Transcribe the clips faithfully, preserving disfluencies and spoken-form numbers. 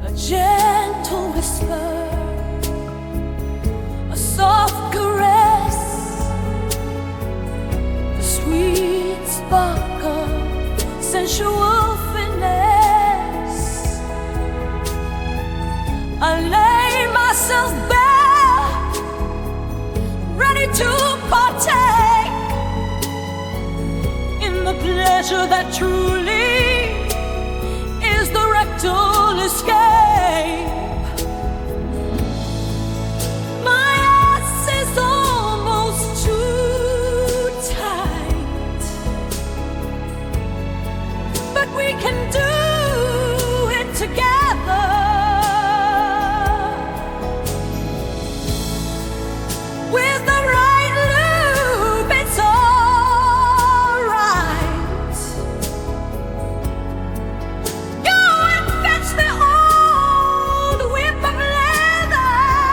A gentle whisper, a soft caress, a sweet spark of sensual finesse. I lay myself bare, ready to partake in the pleasure that truly is the rectal escape. My ass is almost too tight, but we can do it together. With the right lube, it's all right. Go and fetch the old whip of leather.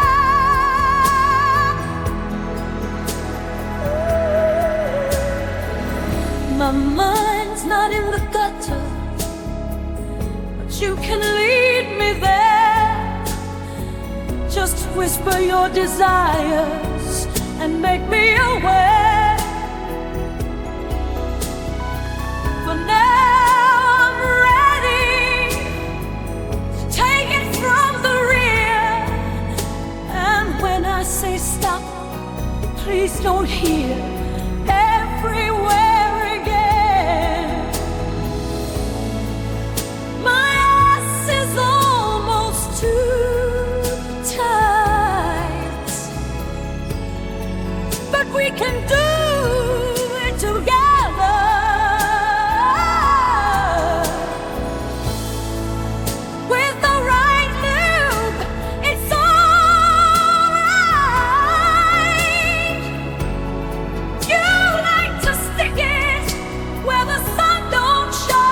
My mind's not in the gutter, but you can lead me there. Just whisper your desires and make me aware. For now I'm ready to take it from the rear. And when I say stop, please don't hear everywhere again. My ass is almost too tight, but we can do it together. With the right lube, it's all right. You like to stick it where the sun don't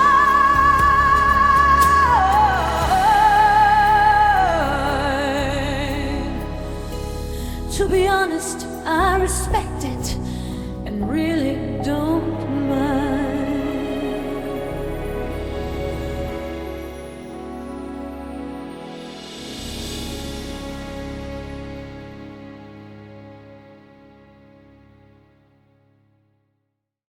shine. To be honest, I respect it and really don't mind.